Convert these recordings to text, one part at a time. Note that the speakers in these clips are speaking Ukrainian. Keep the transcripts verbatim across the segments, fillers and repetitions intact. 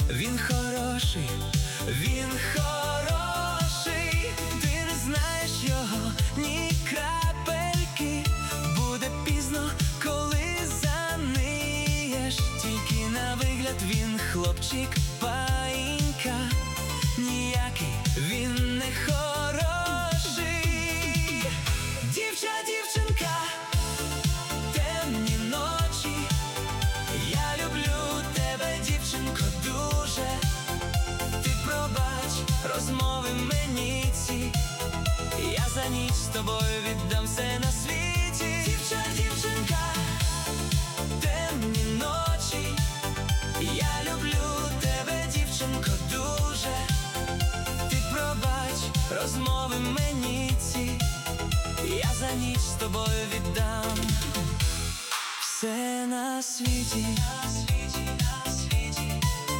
Він хороший, він хороший, ти не знаєш його ні крапельки. Буде пізно, коли заниєш, тільки на вигляд він хлопчик паїнька. Ніякий він не хороший. Дівча, дівчинка, темні ночі, я люблю тебе, дівчинко, дуже. Ти пробач розмови мені ці, я за ніч з тобою віддам все на світі. Дівча, дівчинка, темні ночі, я люблю тебе, дівчинко, дуже. Ти пробач розмови мені ці, я за ніч з тобою віддам все на світі. На світі, на світі.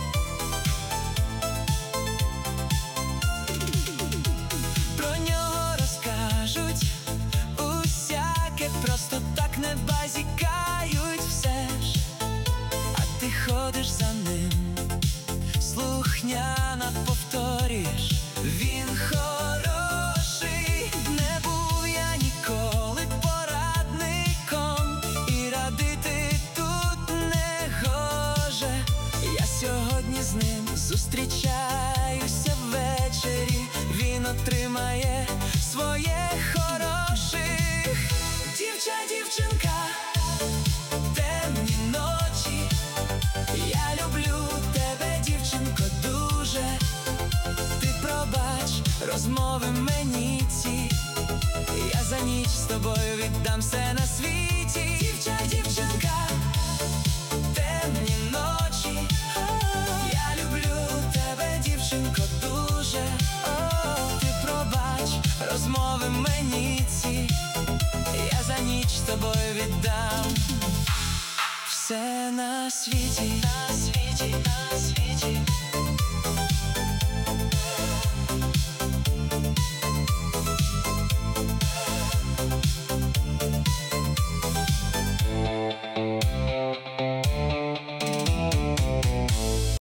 Про нього розкажуть усяке, просто так не базікають все ж. А ти ходиш за ним, слухняно повторюєш: він хороший. Не був я ніколи порадником, і радити тут не гоже. Я сьогодні з ним зустрічаюся ввечері, він отримає своє хороших. Дівча, дівчинка, темні ночі, я люблю тебе, дівчинко, дуже. Ти пробач розмови мені ці, я за ніч з тобою віддам все на світі. Дівча, дівчинка, темні ночі, я люблю тебе, дівчинко, дуже. Ти пробач розмови мені ці, я за ніч з тобою віддам все на світі. На світі, на світі.